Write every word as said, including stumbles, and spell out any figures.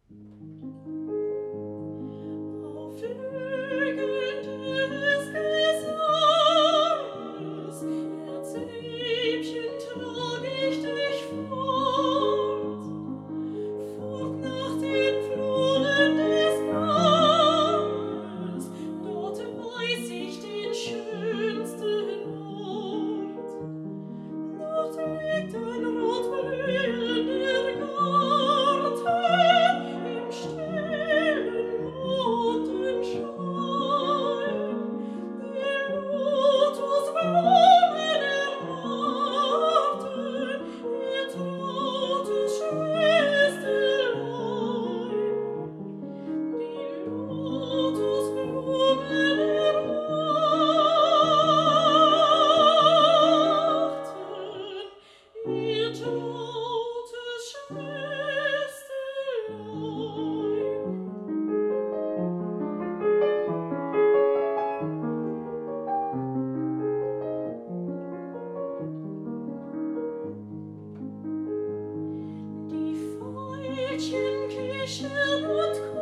Auf Flügeln des Gesanges, Erzäbchen, trag ich dich fort, fort nach den Fluren des Ganges, dort weiß ich den schönsten Ort. Dort liegt ein rotblühender Garten im stillen Mondenschein. Die Lotusblumen erwarten ihr trautes Schwesterlein. Die Lotusblumen erwarten ihr trautes Schwesterlein. Die Veilchen kichern und